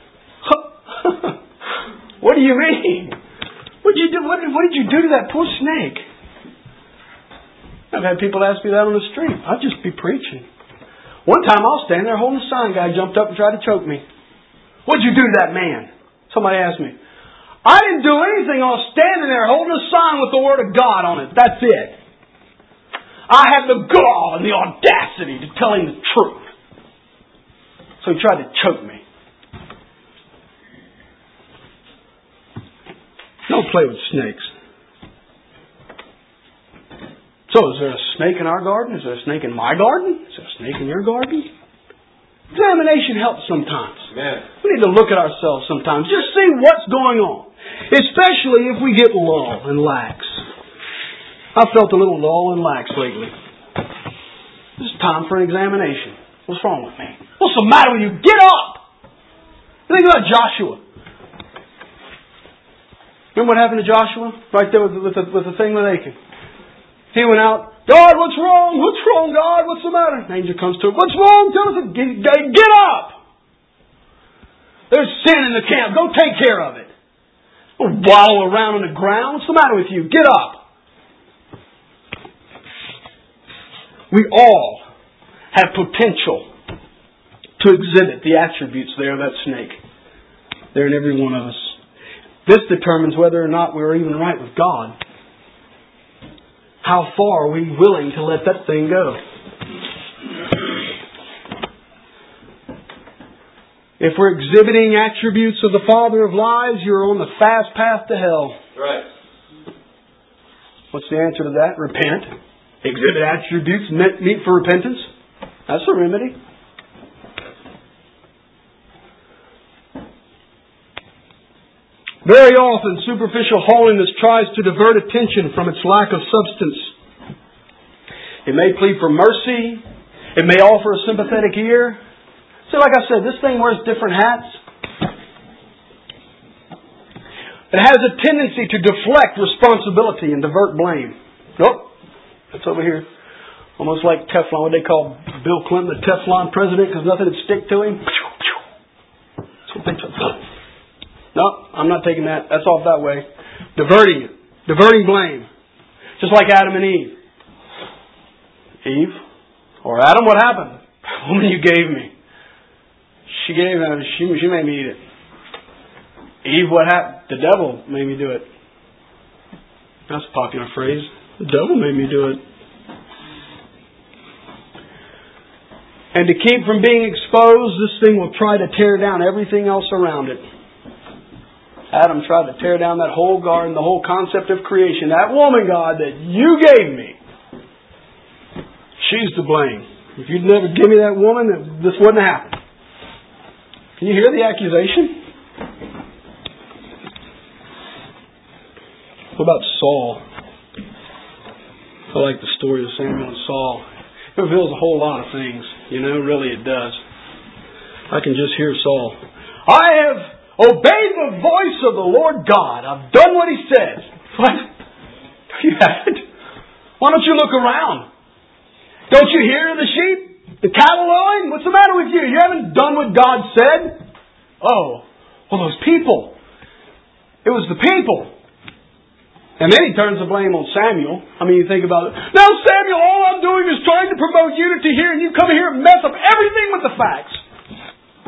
What do you mean? What did you do? What did, what did you do to that poor snake? I've had people ask me that on the street. I'd just be preaching. One time I was standing there holding a sign. Guy jumped up and tried to choke me. What did you do to that man? Somebody asked me. I didn't do anything. I was standing there holding a sign with the Word of God on it. That's it. I had the gall and the audacity to tell him the truth. So he tried to choke me. Don't play with snakes. So is there a snake in our garden? Is there a snake in my garden? Is there a snake in your garden? Examination helps sometimes. Amen. We need to look at ourselves sometimes. Just see what's going on. Especially if we get lull and lax. I've felt a little lull and lax lately. It's time for an examination. What's wrong with me? What's the matter with you? Get up! Think about Joshua. Remember what happened to Joshua? Right there with the, with the, with the thing with Achan. He went out. God, what's wrong? What's wrong, God? What's the matter? An angel comes to him. What's wrong? Tell us. Get, get up! There's sin in the camp. Go take care of it. Don't wallow around on the ground. What's the matter with you? Get up. We all have potential to exhibit the attributes there of that snake. They're in every one of us. This determines whether or not we're even right with God. How far are we willing to let that thing go? If we're exhibiting attributes of the father of lies, you're on the fast path to hell. Right. What's the answer to that? Repent. Exhibit attributes meet for repentance. That's the remedy. Very often, superficial holiness tries to divert attention from its lack of substance. It may plead for mercy. It may offer a sympathetic ear. So like I said, this thing wears different hats. It has a tendency to deflect responsibility and divert blame. Nope. That's over here. Almost like Teflon. What they call Bill Clinton the Teflon president because nothing would stick to him. That's what they took. No, I'm not taking that. That's off that way. Diverting it. Diverting blame. Just like Adam and Eve. Eve? Or Adam, what happened? The woman you gave me. She gave me, she, she made me eat it. Eve, what happened? The devil made me do it. That's a popular phrase. The devil made me do it. And to keep from being exposed, this thing will try to tear down everything else around it. Adam tried to tear down that whole garden, the whole concept of creation. That woman, God, that you gave me, she's to blame. If you'd never give me that woman, this wouldn't have happened. Can you hear the accusation? What about Saul? I like the story of Samuel and Saul. It reveals a whole lot of things. You know, really it does. I can just hear Saul. I have obeyed the voice of the Lord God. I've done what He says. What? You haven't? Why don't you look around? Don't you hear the sheep? The cattle lowing? What's the matter with you? You haven't done what God said? Oh, well, those people. It was the people. And then he turns the blame on Samuel. I mean, you think about it. Now, Samuel, all I'm doing is trying to promote unity here, and you come here and mess up everything with the facts.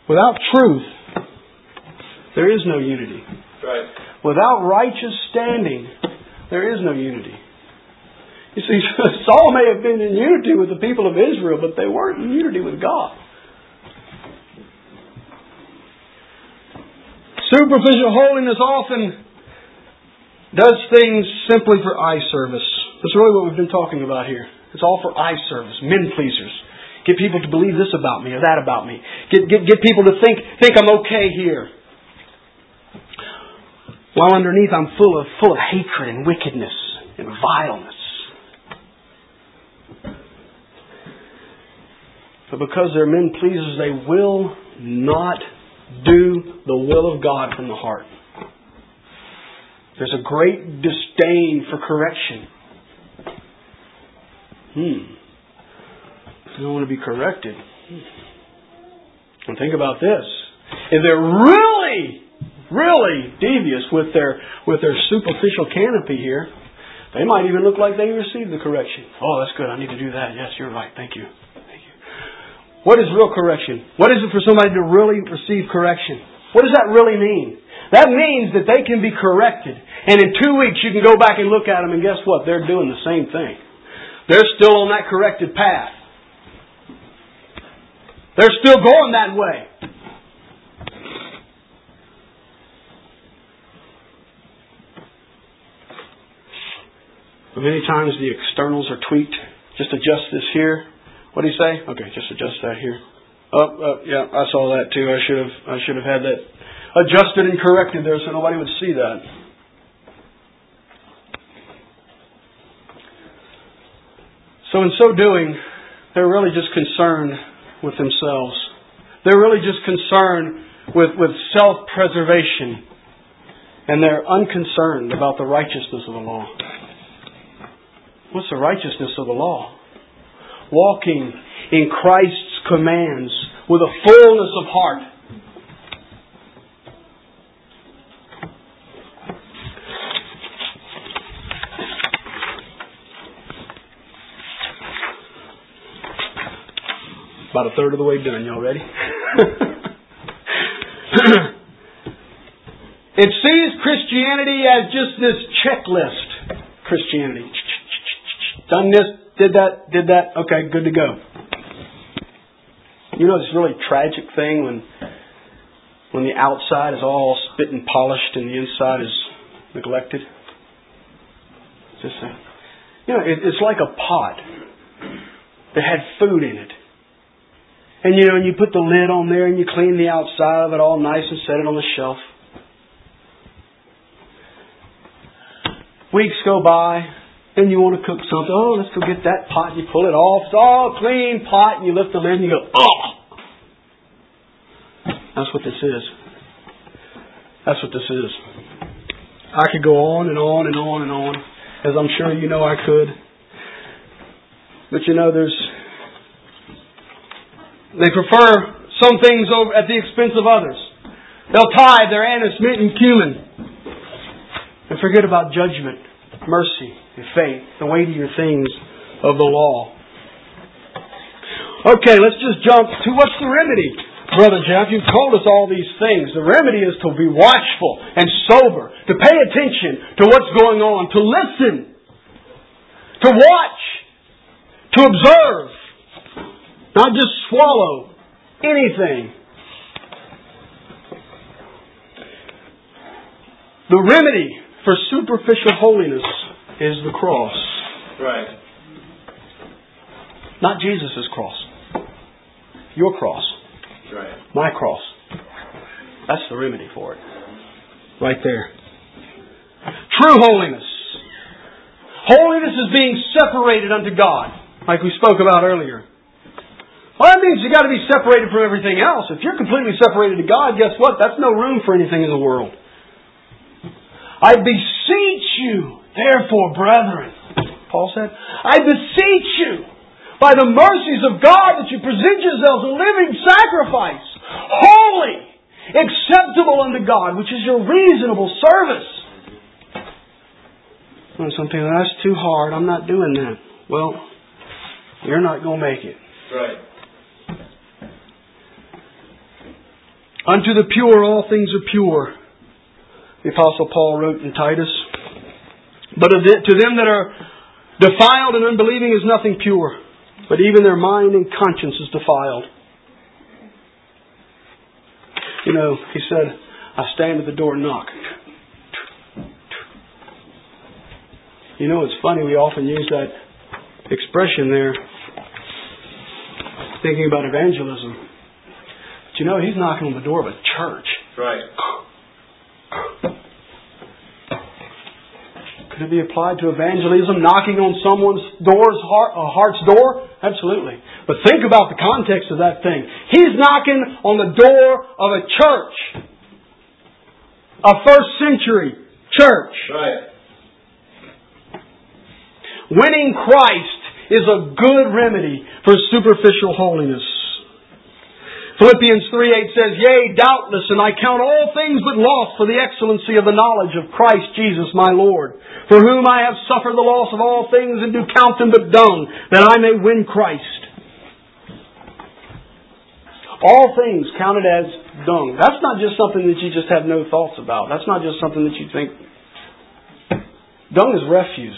Without truth, there is no unity. Right. Without righteous standing, there is no unity. You see, Saul may have been in unity with the people of Israel, but they weren't in unity with God. Superficial holiness often does things simply for eye service. That's really what we've been talking about here. It's all for eye service, men pleasers. Get people to believe this about me or that about me. Get get get people to think think I'm okay here. While underneath I'm full of full of hatred and wickedness and vileness. But because they're men pleasers, they will not do the will of God from the heart. There's a great disdain for correction. Hmm. I don't want to be corrected. And think about this. If they're really, really devious with their with their superficial canopy here, they might even look like they received the correction. Oh, that's good. I need to do that. Yes, you're right. Thank you. Thank you. What is real correction? What is it for somebody to really receive correction? What does that really mean? That means that they can be corrected. And in two weeks you can go back and look at them and guess what? They're doing the same thing. They're still on that corrected path. They're still going that way. But many times the externals are tweaked. Just adjust this here. What do you say? Okay, just adjust that here. Oh, oh, yeah, I saw that too. I should have, I should have had that adjusted and corrected there so nobody would see that. So in so doing, they're really just concerned with themselves. They're really just concerned with, with self-preservation. And they're unconcerned about the righteousness of the law. What's the righteousness of the law? Walking in Christ's commands with a fullness of heart. About a third of the way done. Y'all ready? It sees Christianity as just this checklist. Christianity. Done this, did that, did that. Okay, good to go. You know this really tragic thing when when the outside is all spit and polished and the inside is neglected? Just a, you know, it, it's like a pot that had food in it. And you know, and you put the lid on there and you clean the outside of it all nice and set it on the shelf. Weeks go by, and you want to cook something. Oh, let's go get that pot. And you pull it off. It's all clean pot, and you lift the lid and you go, oh! That's what this is. That's what this is. I could go on and on and on and on, as I'm sure you know I could. But you know, there's They prefer some things over at the expense of others. They'll tithe their anise, mint, and cumin. And forget about judgment, mercy, and faith, the weightier things of the law. Okay, let's just jump to what's the remedy? Brother Jeff, you've told us all these things. The remedy is to be watchful and sober, to pay attention to what's going on, to listen, to watch, to observe. Not just swallow anything. The remedy for superficial holiness is the cross. Right. Not Jesus' cross. Your cross. Right. My cross. That's the remedy for it. Right there. True holiness. Holiness is being separated unto God, like we spoke about earlier. Well, that means you've got to be separated from everything else. If you're completely separated to God, guess what? That's no room for anything in the world. I beseech you, therefore, brethren, Paul said, I beseech you, by the mercies of God, that you present yourselves a living sacrifice, holy, acceptable unto God, which is your reasonable service. Well, some people, that's too hard. I'm not doing that. Well, you're not going to make it. Right. Unto the pure all things are pure, the Apostle Paul wrote in Titus. But to them that are defiled and unbelieving is nothing pure, but even their mind and conscience is defiled. You know, he said, I stand at the door and knock. You know, it's funny, we often use that expression there, thinking about evangelism. But you know, he's knocking on the door of a church. Right. Could it be applied to evangelism, knocking on someone's door's heart, uh, heart's door? Absolutely. But think about the context of that thing. He's knocking on the door of a church. A first century church. Right. Winning Christ is a good remedy for superficial holiness. Philippians three eight says, Yea, doubtless, and I count all things but loss for the excellency of the knowledge of Christ Jesus my Lord, for whom I have suffered the loss of all things, and do count them but dung, that I may win Christ. All things counted as dung. That's not just something that you just have no thoughts about. That's not just something that you think. Dung is refuse.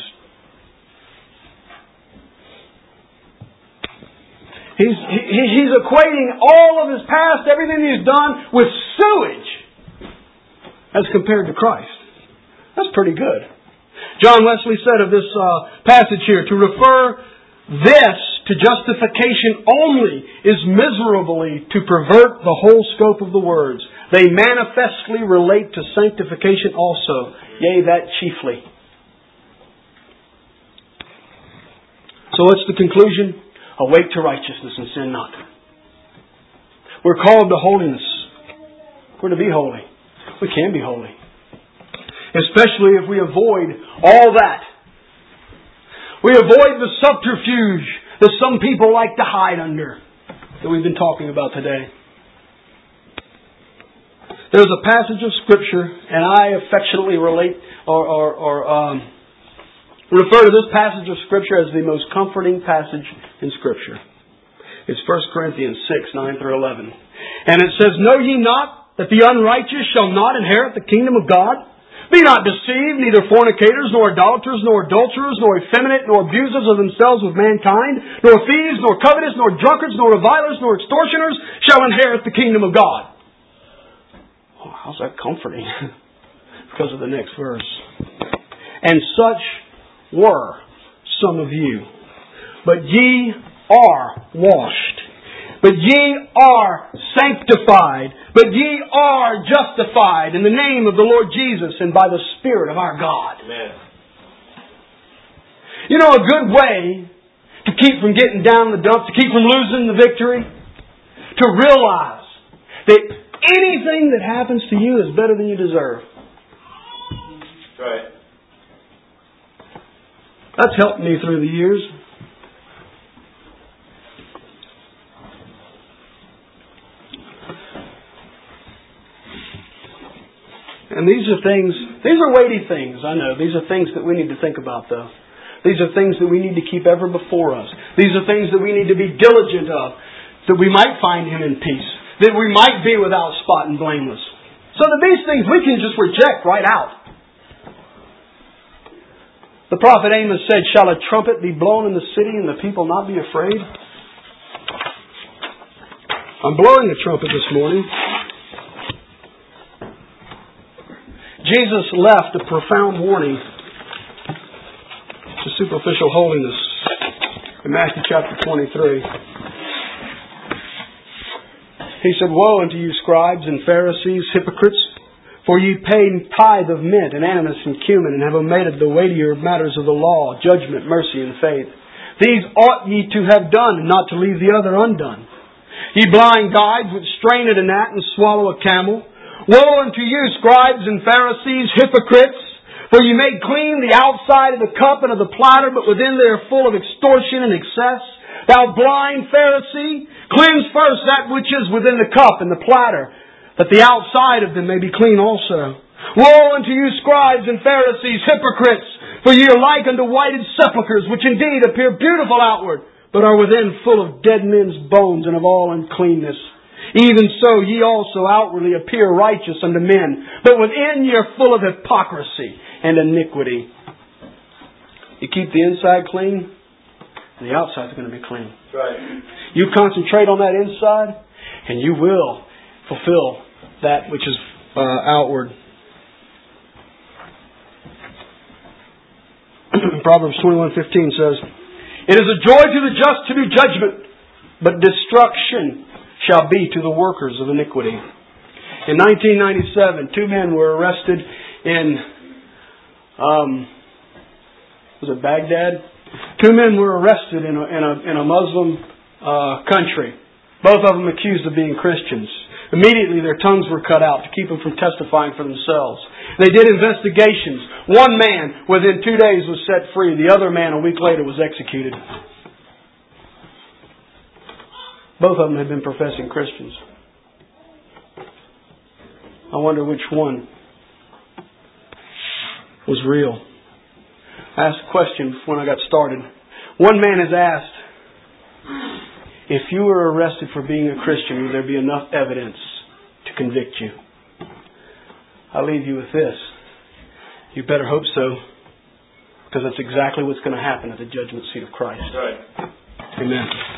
He's, he, he's equating all of his past, everything he's done, with sewage as compared to Christ. That's pretty good. John Wesley said of this uh, passage here, to refer this to justification only is miserably to pervert the whole scope of the words. They manifestly relate to sanctification also, yea, that chiefly. So what's the conclusion? Awake to righteousness and sin not. We're called to holiness. We're to be holy. We can be holy. Especially if we avoid all that. We avoid the subterfuge that some people like to hide under, that we've been talking about today. There's a passage of Scripture, and I affectionately relate or, or, or um, refer to this passage of Scripture as the most comforting passage in Scripture. It's First Corinthians six, nine through eleven. And it says, Know ye not that the unrighteous shall not inherit the kingdom of God? Be not deceived, neither fornicators, nor idolaters, nor adulterers, nor effeminate, nor abusers of themselves with mankind, nor thieves, nor covetous, nor drunkards, nor revilers, nor extortioners shall inherit the kingdom of God. Oh, how's that comforting? Because of the next verse. And such were some of you. But ye are washed. But ye are sanctified. But ye are justified in the name of the Lord Jesus and by the Spirit of our God. Amen. You know, a good way to keep from getting down in the dumps, to keep from losing the victory, to realize that anything that happens to you is better than you deserve. Right. That's helped me through the years. And these are things, these are weighty things, I know. These are things that we need to think about, though. These are things that we need to keep ever before us. These are things that we need to be diligent of, that we might find Him in peace, that we might be without spot and blameless. So that these things we can just reject right out. The prophet Amos said, Shall a trumpet be blown in the city and the people not be afraid? I'm blowing a trumpet this morning. Jesus left a profound warning to superficial holiness in Matthew chapter twenty-three. He said, Woe unto you, scribes and Pharisees, hypocrites! For ye pay tithe of mint and anise and cumin, and have omitted the weightier matters of the law, judgment, mercy, and faith. These ought ye to have done, and not to leave the other undone. Ye blind guides, which strain at a gnat and swallow a camel. Woe unto you, scribes and Pharisees, hypocrites! For you make clean the outside of the cup and of the platter, but within they are full of extortion and excess. Thou blind Pharisee, cleanse first that which is within the cup and the platter, that the outside of them may be clean also. Woe unto you, scribes and Pharisees, hypocrites! For ye are like unto whited sepulchres, which indeed appear beautiful outward, but are within full of dead men's bones and of all uncleanness. Even so, ye also outwardly appear righteous unto men, but within ye are full of hypocrisy and iniquity. You keep the inside clean, and the outside's going to be clean. That's right. You concentrate on that inside, and you will fulfill that which is uh, outward. Proverbs twenty-one fifteen says, "It is a joy to the just to do judgment, but destruction shall be to the workers of iniquity." In nineteen ninety-seven, two men were arrested in, um, was it Baghdad? Two men were arrested in a, in a, in a Muslim uh, country. Both of them accused of being Christians. Immediately their tongues were cut out to keep them from testifying for themselves. They did investigations. One man within two days was set free. The other man a week later was executed. Both of them had been professing Christians. I wonder which one was real. I asked a question when I got started. One man has asked, if you were arrested for being a Christian, would there be enough evidence to convict you? I leave you with this. You better hope so, because that's exactly what's going to happen at the judgment seat of Christ. That's right. Amen.